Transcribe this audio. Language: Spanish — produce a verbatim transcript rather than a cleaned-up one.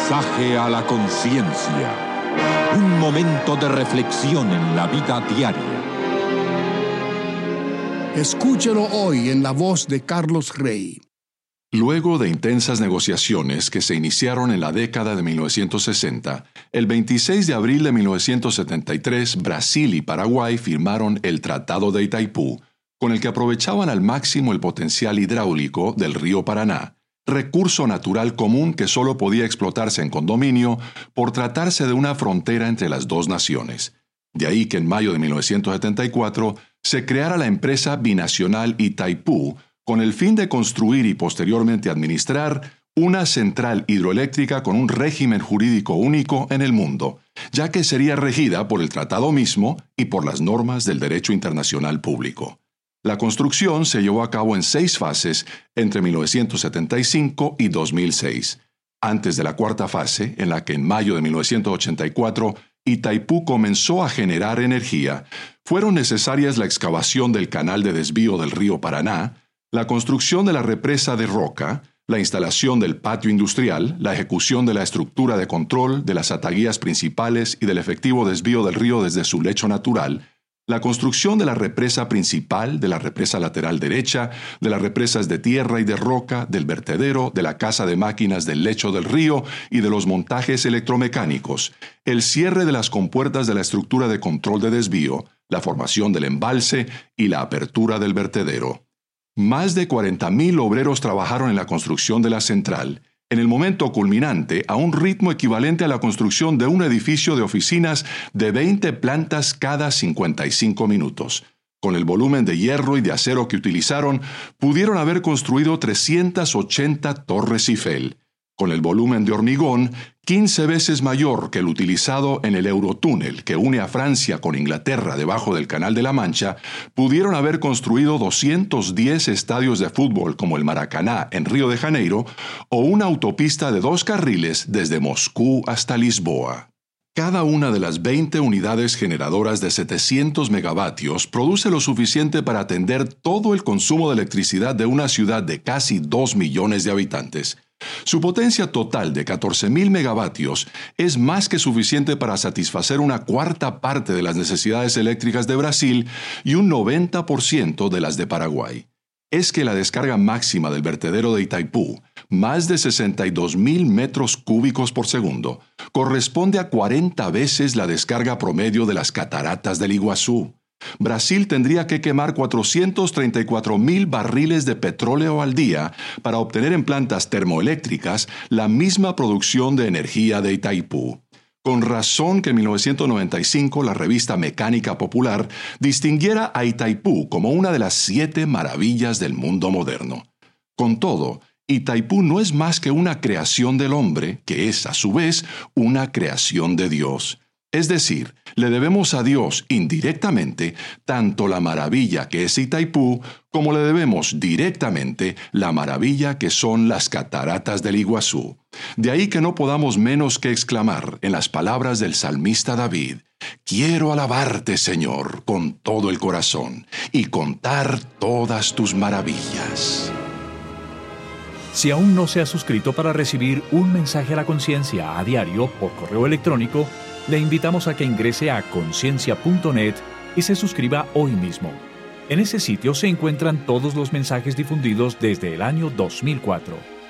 Mensaje a la conciencia. Un momento de reflexión en la vida diaria. Escúchelo hoy en la voz de Carlos Rey. Luego de intensas negociaciones que se iniciaron en la década de mil novecientos sesenta, el veintiséis de abril de mil novecientos setenta y tres, Brasil y Paraguay firmaron el Tratado de Itaipú, con el que aprovechaban al máximo el potencial hidráulico del río Paraná, recurso natural común que solo podía explotarse en condominio por tratarse de una frontera entre las dos naciones. De ahí que en mayo de mil novecientos setenta y cuatro se creara la empresa binacional Itaipú, con el fin de construir y posteriormente administrar una central hidroeléctrica con un régimen jurídico único en el mundo, ya que sería regida por el tratado mismo y por las normas del derecho internacional público. La construcción se llevó a cabo en seis fases entre mil novecientos setenta y cinco y dos mil seis. Antes de la cuarta fase, en la que en mayo de mil novecientos ochenta y cuatro Itaipú comenzó a generar energía, fueron necesarias la excavación del canal de desvío del río Paraná, la construcción de la represa de Roca, la instalación del patio industrial, la ejecución de la estructura de control de las ataguías principales y del efectivo desvío del río desde su lecho natural, la construcción de la represa principal, de la represa lateral derecha, de las represas de tierra y de roca, del vertedero, de la casa de máquinas del lecho del río y de los montajes electromecánicos, el cierre de las compuertas de la estructura de control de desvío, la formación del embalse y la apertura del vertedero. Más de cuarenta mil obreros trabajaron en la construcción de la central, en el momento culminante a un ritmo equivalente a la construcción de un edificio de oficinas de veinte plantas cada cincuenta y cinco minutos. Con el volumen de hierro y de acero que utilizaron, pudieron haber construido trescientas ochenta torres Eiffel. Con el volumen de hormigón, quince veces mayor que el utilizado en el Eurotúnel que une a Francia con Inglaterra debajo del Canal de la Mancha, pudieron haber construido doscientos diez estadios de fútbol como el Maracaná en Río de Janeiro o una autopista de dos carriles desde Moscú hasta Lisboa. Cada una de las veinte unidades generadoras de setecientos megavatios produce lo suficiente para atender todo el consumo de electricidad de una ciudad de casi dos millones de habitantes. Su potencia total de catorce mil megavatios es más que suficiente para satisfacer una cuarta parte de las necesidades eléctricas de Brasil y un noventa por ciento de las de Paraguay. Es que la descarga máxima del vertedero de Itaipú, más de sesenta y dos mil metros cúbicos por segundo, corresponde a cuarenta veces la descarga promedio de las cataratas del Iguazú. Brasil tendría que quemar cuatrocientos treinta y cuatro mil barriles de petróleo al día para obtener en plantas termoeléctricas la misma producción de energía de Itaipú. Con razón que en mil novecientos noventa y cinco la revista Mecánica Popular distinguiera a Itaipú como una de las siete maravillas del mundo moderno. Con todo, Itaipú no es más que una creación del hombre, que es a su vez una creación de Dios. Es decir, le debemos a Dios indirectamente tanto la maravilla que es Itaipú, como le debemos directamente la maravilla que son las cataratas del Iguazú. De ahí que no podamos menos que exclamar en las palabras del salmista David: «Quiero alabarte, Señor, con todo el corazón y contar todas tus maravillas». Si aún no se ha suscrito para recibir un mensaje a la conciencia a diario por correo electrónico, le invitamos a que ingrese a conciencia punto net y se suscriba hoy mismo. En ese sitio se encuentran todos los mensajes difundidos desde el año dos mil cuatro.